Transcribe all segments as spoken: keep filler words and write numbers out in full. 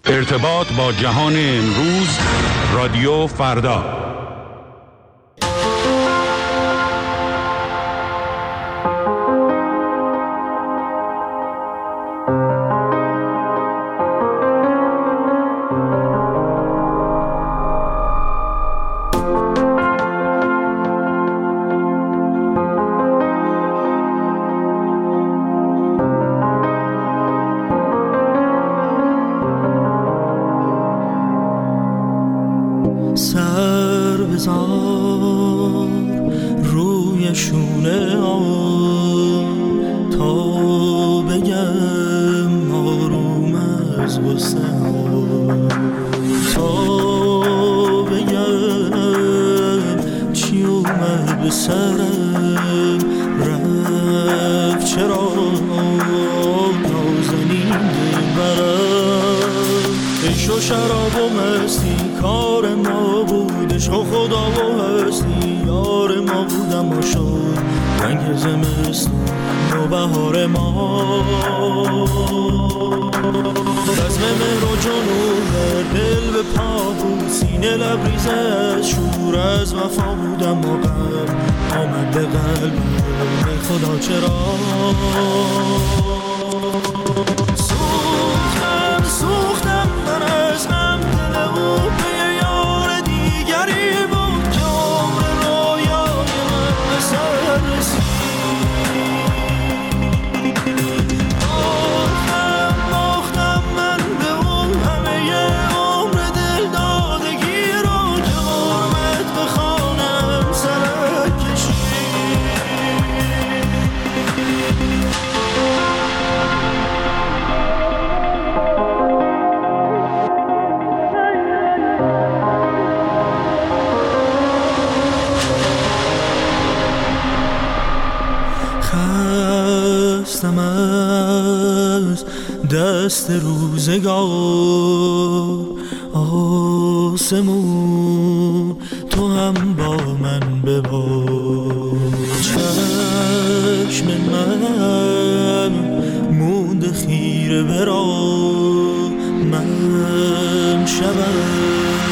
ارتباط با جهان امروز، رادیو فردا. دست روزگار آسمون تو هم با من ببار، چشم من مونده خیره برا من شبم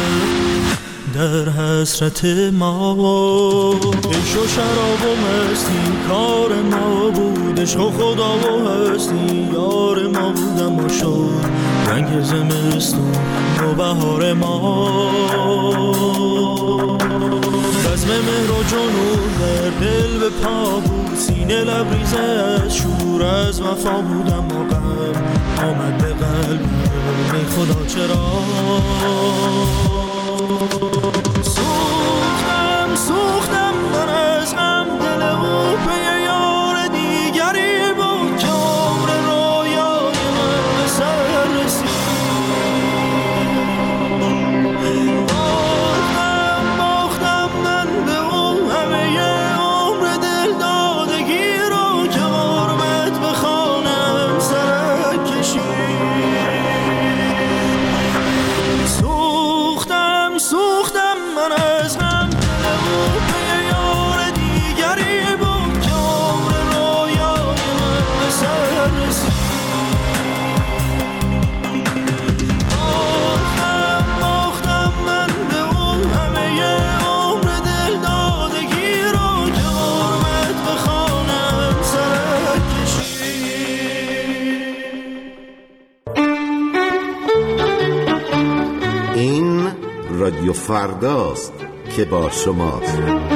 در حسرت ما. عشق و شراب و مستی کار ما بود، عشق و خدا و هستی یار ما بود، اما شد رنگ زمستون و بهار ما. بزم مهر و جنون در دل به پا بود، سینه لبریز از شور از وفا بود، اما غم آمد به قلب ای خدا چرا. سوختم سوختم من از غم، دل او پی یار دیگری بود که عمر رویای من به سر رسید. باختم باختم من به او همه عمر دل دادگی رو که غربت به خانم سرک کشید. سوختم سوختم من از غم، دل او پی یار دیگری بود که عمر رویای من به سر رسید. باختم باختم من به او همه عمر دل دادگی رو که غربت به خانم سرک کشید. این رادیو فرداست که با شماست.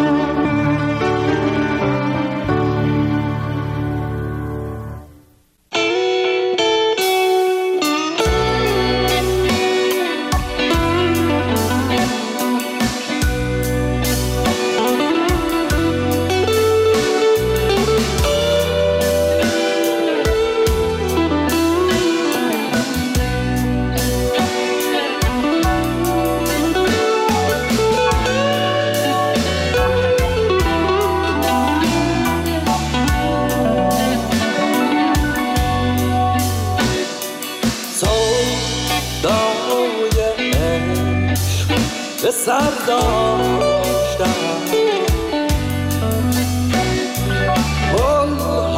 سر داشتم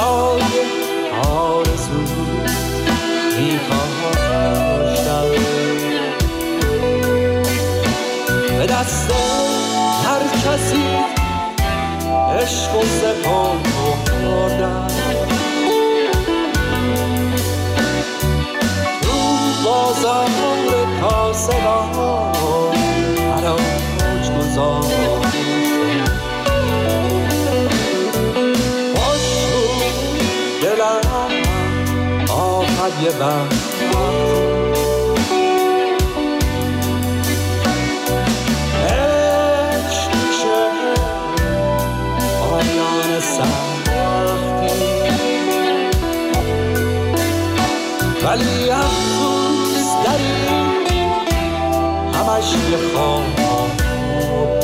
گل‌های آرزو می‌کاشتم. دست هر کسی عشق و سپردن تو بازار کاسبان حراج گذاشتن خوش بود دلم آخر یه وقت ولی افسوس داری همش یه خواب بود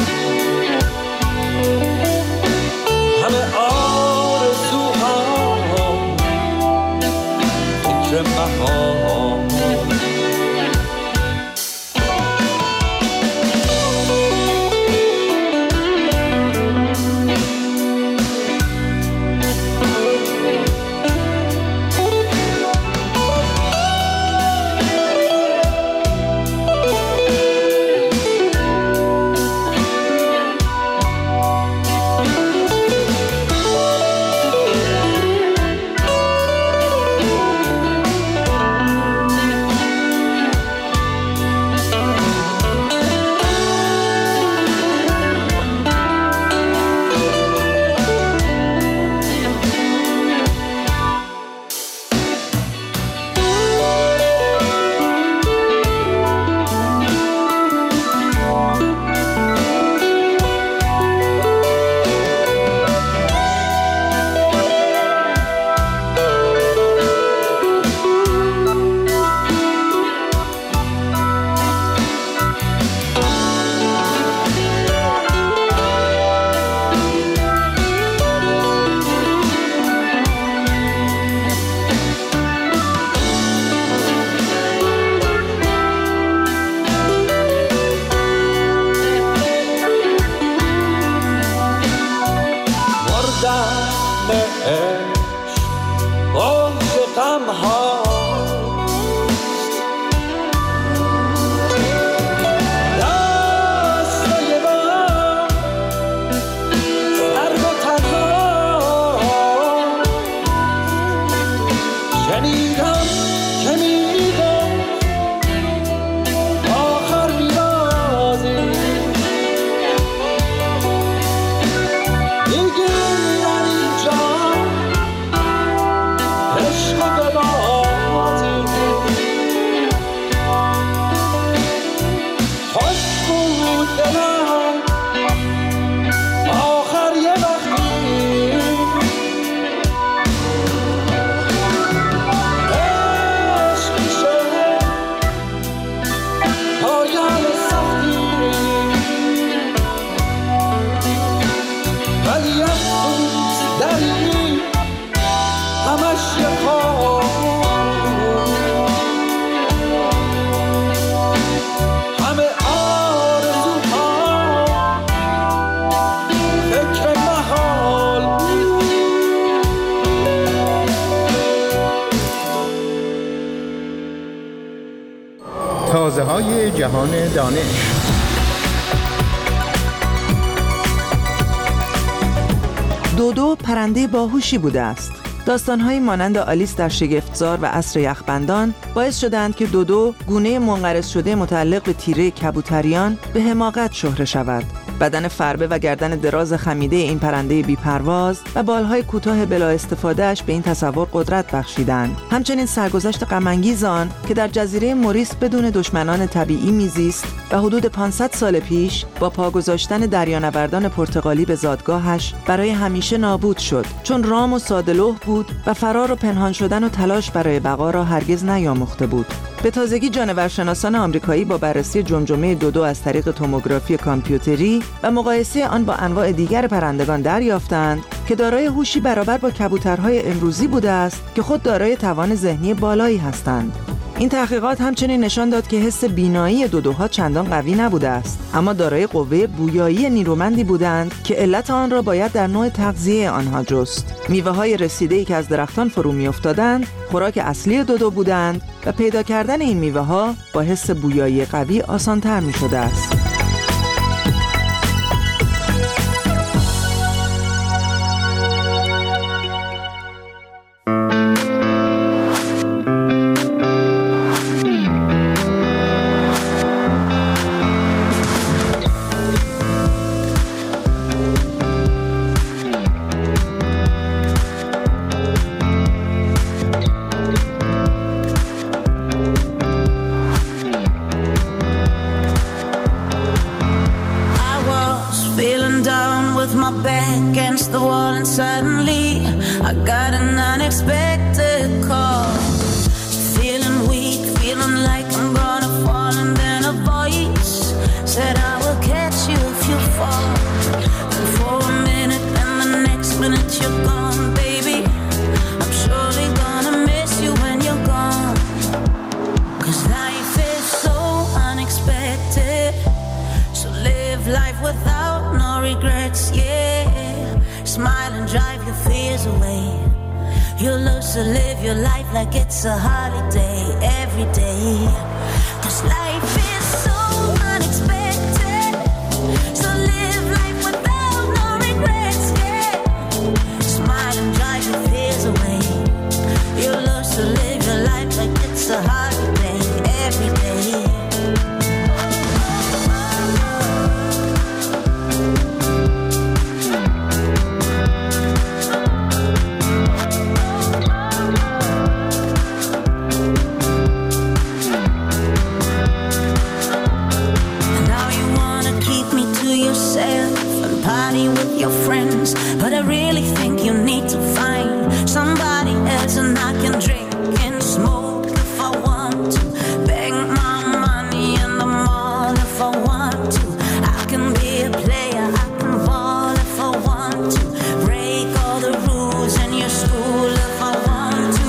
همه آرزوها فکر مهام تازه‌های جهان دانش. دودو پرنده باهوشی بوده است. داستان‌هایی مانند آلیس در شگفتزار و عصر یخبندان باعث شدند که دودو، گونه منقرض شده متعلق به تیره کبوتریان، به حماقت شهره شود. بدن فربه و گردن دراز خمیده این پرنده بی‌پرواز و بالهای کوتاه بلا استفادهش به این تصور قدرت بخشیدند. همچنین سرگذشت غم‌انگیز آن که در جزیره موریس بدون دشمنان طبیعی میزیست و حدود پانصد سال پیش با پا گذاشتن دریانوردان پرتغالی به زادگاهش برای همیشه نابود شد، چون رام و ساده‌لوح بود و فرار و پنهان شدن و تلاش برای بقا را هرگز نیاموخته بود. به تازگی جانورشناسان آمریکایی با بررسی جمجمه دودو از طریق توموگرافی کامپیوتری و مقایسه آن با انواع دیگر پرندگان دریافتند که دارای هوشی برابر با کبوترهای امروزی بوده است که خود دارای توان ذهنی بالایی هستند. این تحقیقات همچنین نشان داد که حس بینایی دودوها چندان قوی نبوده است، اما دارای قوه بویایی نیرومندی بودند که علت آن را باید در نوع تغذیه آنها جست. میوه‌های رسیده‌ای که از درختان فرو می‌افتادند خوراک اصلی دودو بودند و پیدا کردن این میوه‌ها با حس بویایی قوی آسان‌تر می‌شده است. 'Cause life is so unexpected, so live life without no regrets, yeah. Smile and drive your fears away. You'll learn to live your life like it's a holiday every day. 'Cause life is so unexpected, so live life without no regrets, yeah. Smile and drive your fears away. You'll learn to live your life like it's a holiday every day. Party with your friends, but I really think you need to find somebody else, and I can drink and smoke if I want to, beg my money in the mall if I want to. I can be a player, I can ball if I want to, break all the rules in your school if I want to.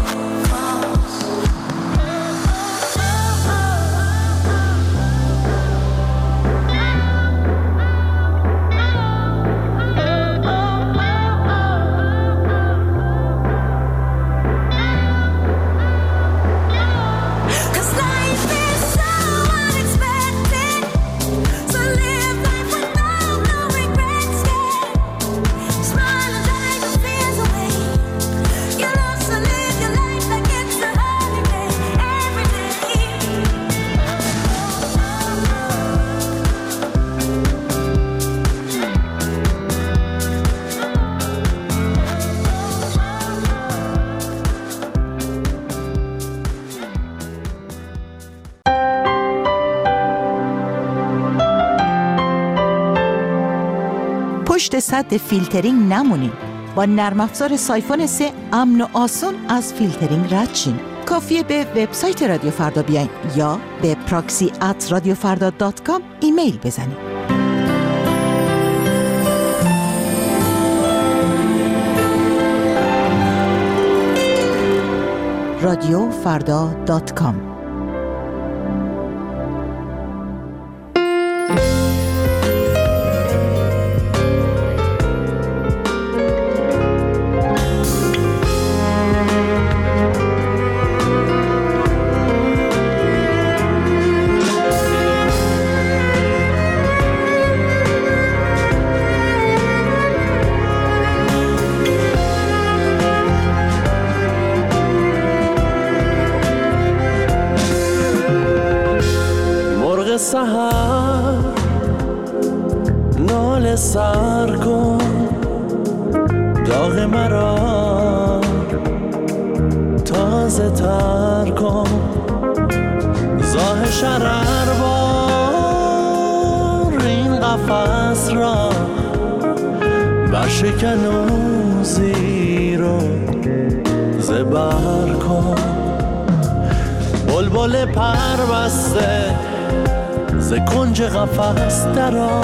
پشت سد فیلترینگ نمونید. با نرم افزار سایفون سه امن و آسون از فیلترینگ رد شین. کافیه به وبسایت رادیو فردا بیاین یا به پراکسی ات رادیو فردا دات کام ایمیل بزنید. رادیو فردا دات کام. سحر نال سر کن، داغ مرا تازه تر کن، زاه شرر بار این قفس را برشکن و زیر و زبر کن. بلبل پر بسته ز کنج قفس درآ،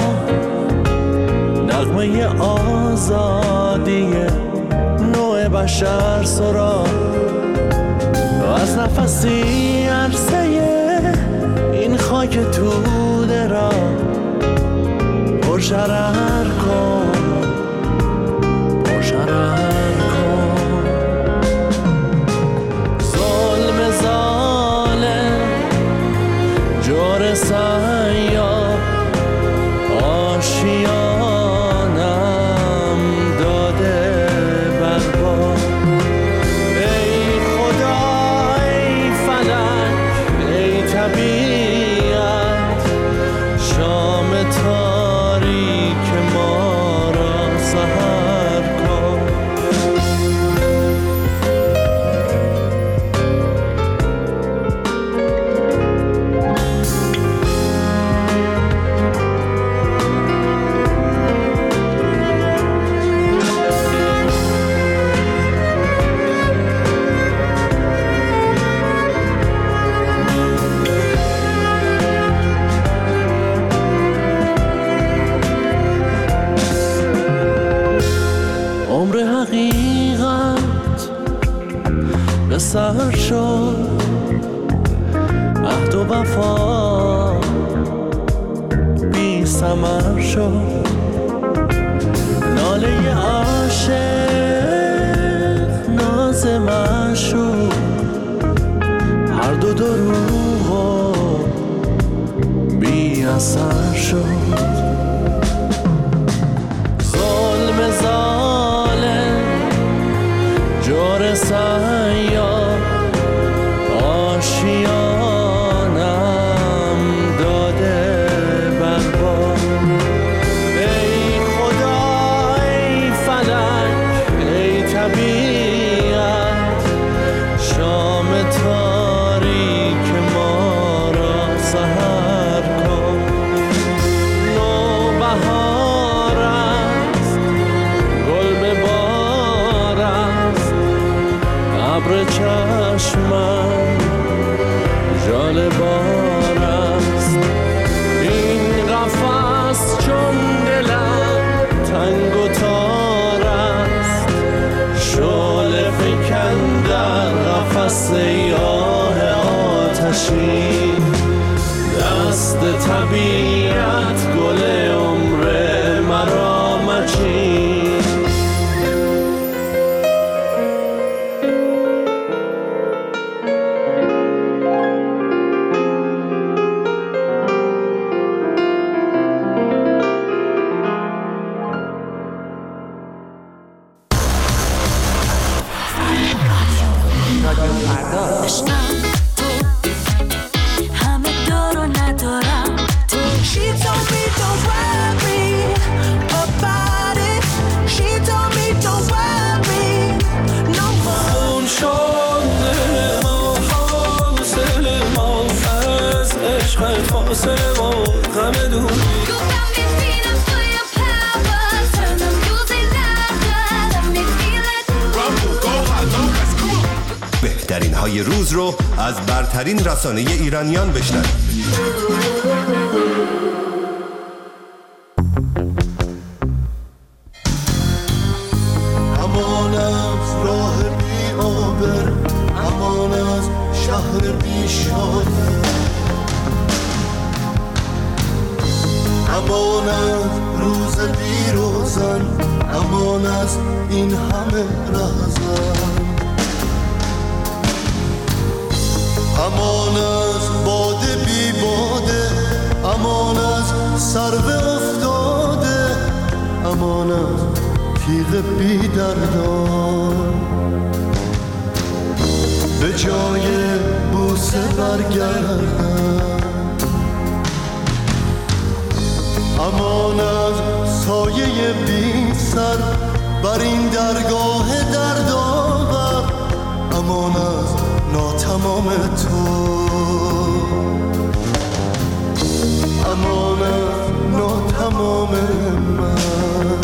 نغمه آزادی نوع بشر سرا، از نفسی عرصه این خاک توده را پرشرر کن، پرشرر کن. ظلم ظالم جور سیاه آشیانم داده برباد. ای خدا ای فلک ای طبیعت، شام تاریک ما وفا بی ثمر شد، ناله عاشق ناز معشوق، هر دو دروغ بی اثر شد. ظلم ظالم جور سیار آشیانم داده برباد. ای خدا ای فلک ای طبیعت، شام تاریک ما را سحر کن. نوبهار است گل به بار است، ابر چشمم ژاله بار است. این قفس چون دلم تنگ و تار است، شعله فکن در قفس آه آتشین. دست طبیعت گل عمر مرا مچین. بهترین های روز رو از برترین رسانه ایرانیان بشنوید. امان از راه بی آبر، امان از شهر بی شاد، امان از روز بی روزن، امان از این همه رهزن. امان از باده بی باده، امان از سرو افتاده، امان از تیغ بی دردان. به جای بوسه برگردن، امان از سایه بی سر بر این درگاه دردآور، امان از ناتمام تو، امان از ناتمام من.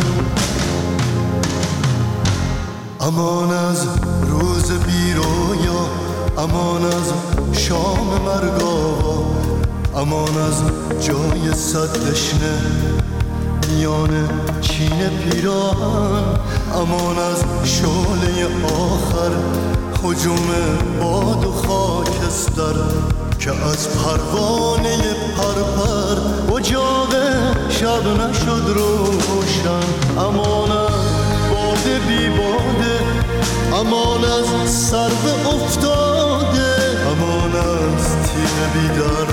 امان از روز بی رویا، امان از شام مرگاوا، امان از جای صد دشنه میان چین پیراهن، امان از شعله آخر هجوم باد و خاکستر که از پروانه پرپر اجاق شب نشد روشن. امان از باده بی باده، امان از سرو افتاده، امان از تیغ بی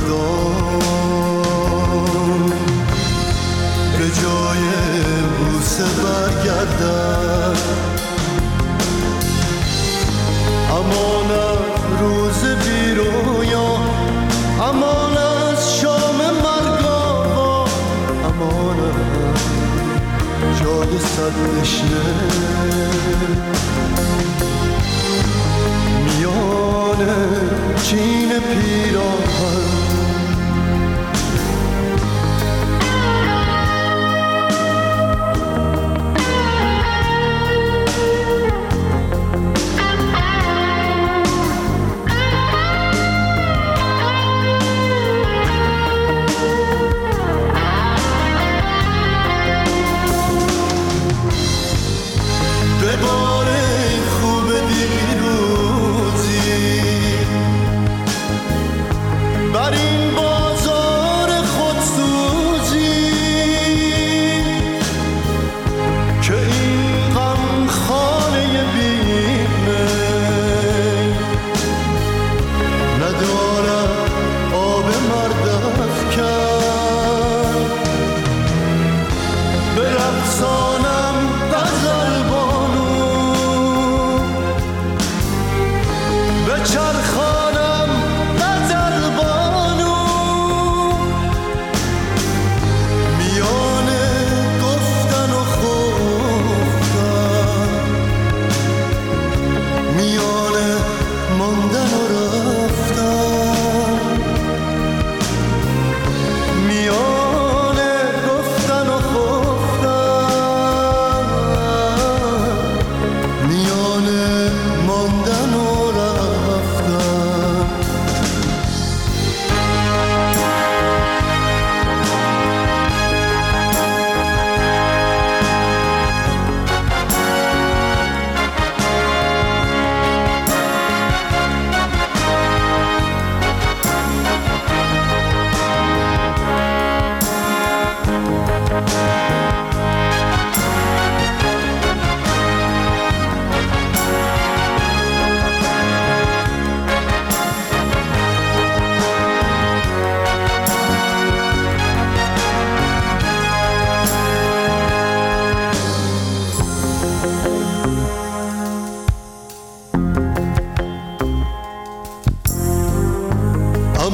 دردان. به جای بوسه برگردن، امان از روز بی رویا، امان از شام مرگاوا، امان از جای صد دشنه میان چین پیراهن.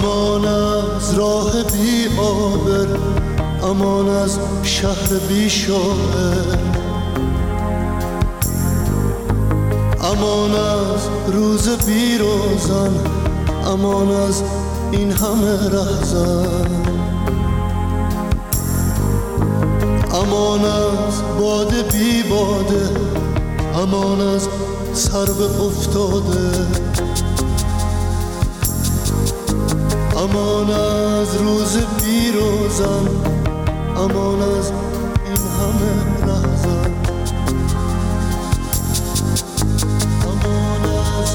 امان از راه بی آبر، امان از شهر بی شاعر، امان از روز بی روزن، امان از این همه رهزن، امان از باده بی باده، امان از سرو افتاده، امان از روز بی روزن، امان از این همه رهزن، امان از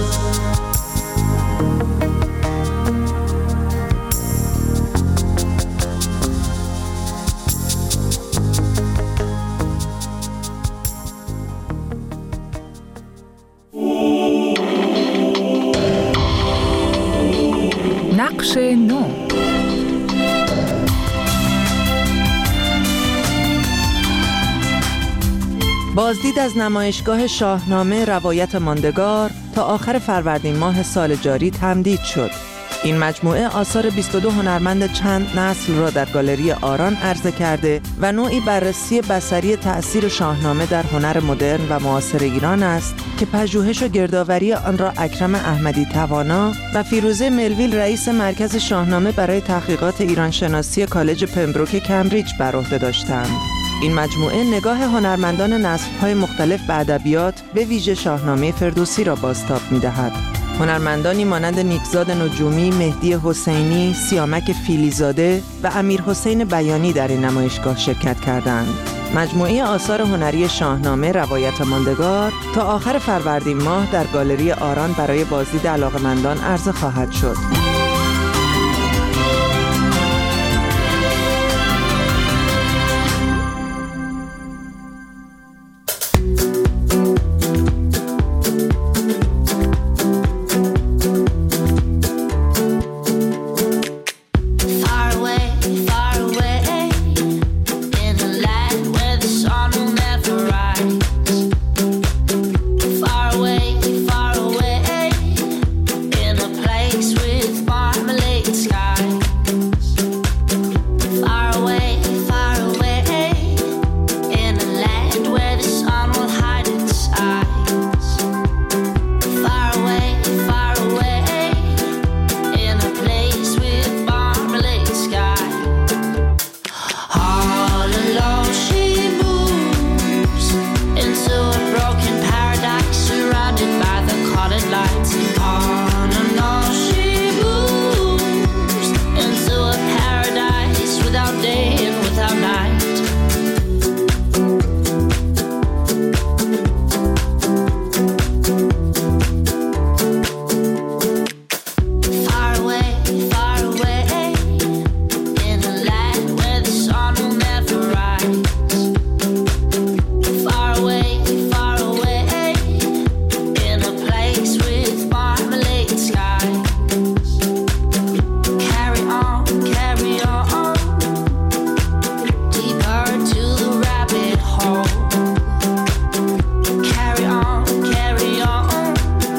نقش نو. بازدید از نمایشگاه شاهنامه روایت ماندگار تا آخر فروردین ماه سال جاری تمدید شد. این مجموعه آثار بیست و دو هنرمند چند نسل را در گالری آران عرضه کرده و نوعی بررسی بصری تأثیر شاهنامه در هنر مدرن و معاصر ایران است که پژوهش و گردآوری آن را اکرم احمدی توانا و فیروزه ملویل رئیس مرکز شاهنامه برای تحقیقات ایرانشناسی کالج پمبروک کمبریج بر عهده داشتند. این مجموعه نگاه هنرمندان نسل‌های مختلف به ادبیات به ویژه شاهنامه فردوسی را بازتاب می‌دهد. هنرمندانی مانند نیکزاد نجومی، مهدی حسینی، سیامک فیلیزاده و امیر حسین بیانی در این نمایشگاه شرکت کردند. مجموعه آثار هنری شاهنامه روایت ماندگار تا آخر فروردین ماه در گالری آران برای بازدید علاقه‌مندان عرضه خواهد شد.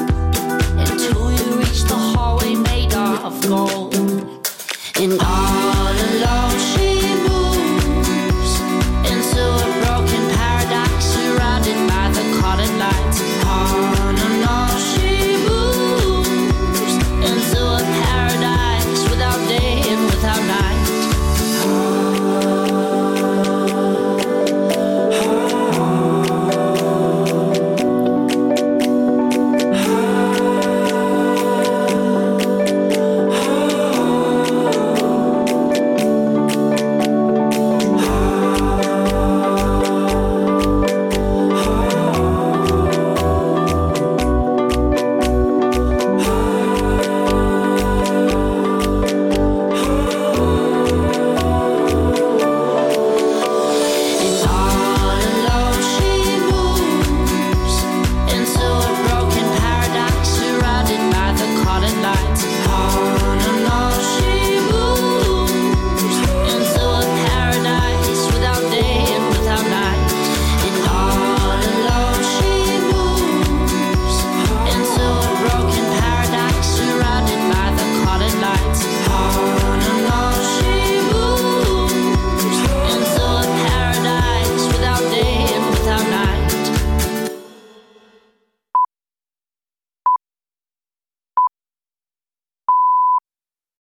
In all